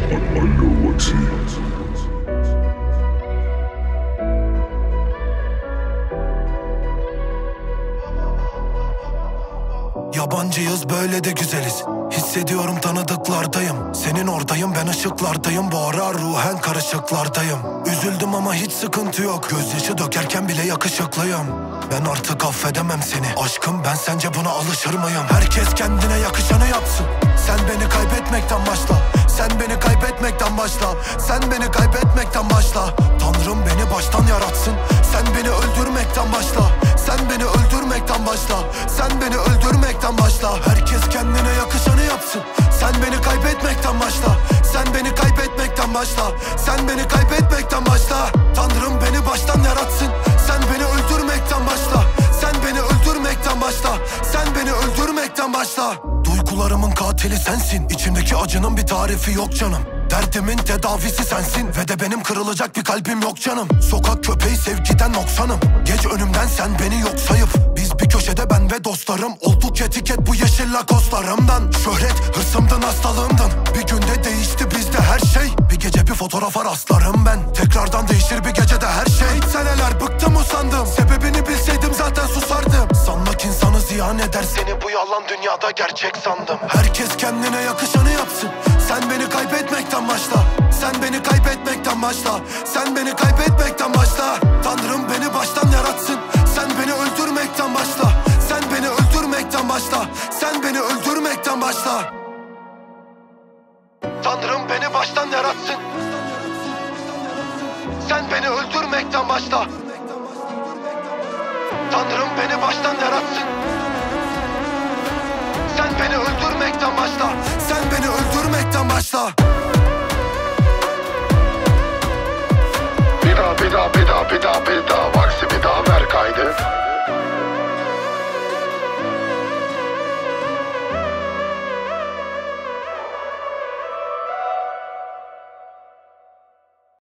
Yabancıyız böyle de güzeliz. Hissediyorum tanıdıklardayım. Senin oradayım, ben ışıklardayım. Bu ara ruhen karışıklardayım. Üzüldüm ama hiç sıkıntı yok. Gözyaşı dökerken bile yakışıklıyım. Ben artık affedemem seni. Aşkım, ben sence buna alışır mıyım? Herkes kendine yakışanı yapsın. Sen beni kaybetmekten başla. Sen beni kaybetmekten başla. Sen beni kaybetmekten başla. Tanrım beni baştan yaratsın. Sen beni öldürmekten başla. Sen beni öldürmekten başla. Sen beni öldürmekten başla. Herkes kendine yakışanı yapsın. Sen beni kaybetmekten başla. Sen beni kaybetmekten başla. Sen beni kaybetmekten başla. Tanrım beni baştan yaratsın. Sen beni öldürmekten başla. Sen beni öldürmekten başla. Sen beni öldürmekten başla. Duygularımın katili sensin. İçimdeki acının bir tarifi yok canım. Derdimin tedavisi sensin. Ve de benim kırılacak bir kalbim yok canım. Sokak köpeği sevgiden noksanım. Geç önümden sen beni yok sayıp. Biz bir köşede ben ve dostlarım. Olduk etiket bu yeşil lakoslarımdan. Şöhret hırsımdın, hastalığımdın. Bir günde değişti bizde her şey. Bir gece bir fotoğrafa rastlarım ben. Tekrardan değişir bir gecede her şey. Hiç seneler bıktım usandım. Sebebini bilseydim zaten susardım. Sanmak insanı ziyan eder. Seni bu yalan dünyada gerçek sandım. Herkes kendine yakışanı yapsın. Sen beni kaybetmekten başla. Sen beni kaybetmekten başla. Sen beni kaybetmekten başla. Tanrım beni baştan yaratsın. Sen beni öldürmekten başla. Sen beni öldürmekten başla. Sen beni öldürmekten başla. Tanrım beni baştan yaratsın. Sen beni öldürmekten başla. Tanrım beni baştan yaratsın. Sen beni öldürmekten başla. Sen beni öldürmekten başla. Bir daha